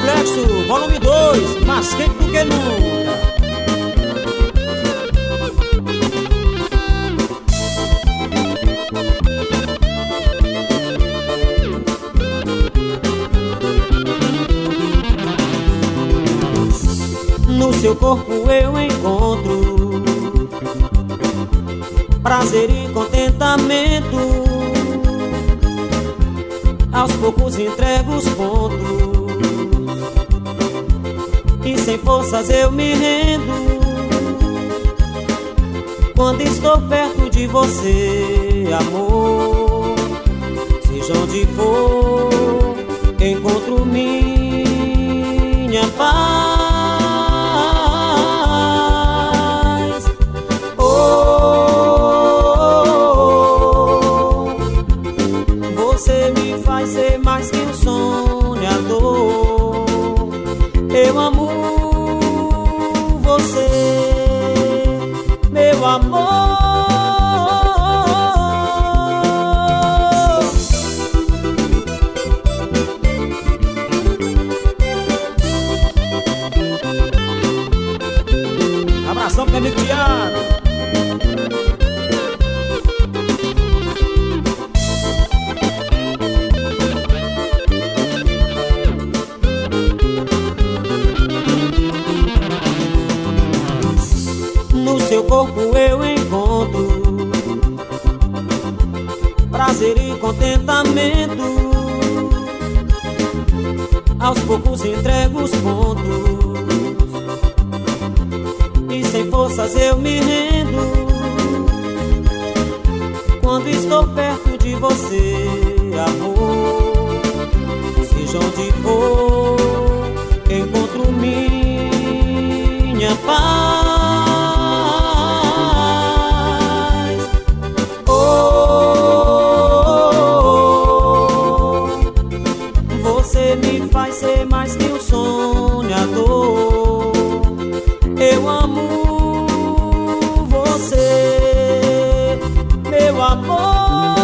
Reflexo, volume 2, mais quente do que nunca. No seu corpo eu encontro prazer e contentamento. Aos poucos entrego os pontos e sem forças eu me rendo. Quando estou perto de você, amor, seja onde for, encontro minha paz. Você me faz ser mais que um sonhador. Eu amo você, meu amor. Abração pro meu amigo Thiago. No seu corpo eu encontro prazer e contentamento. Aos poucos entrego os pontos e sem forças eu me rendo. Quando estou perto de você, amor, seja onde for, encontro minha paz. Você me faz ser mais que um sonhador. Eu amo você, meu amor.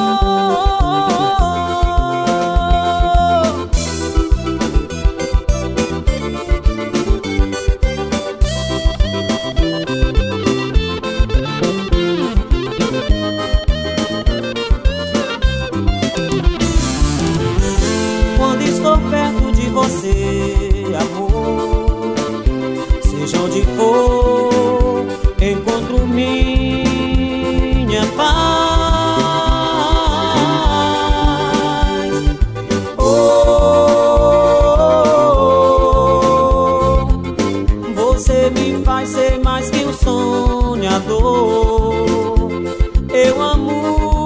Quando estou perto de você, amor, seja onde for, encontro minha paz. Oh, você me faz ser mais que um sonhador. Eu amo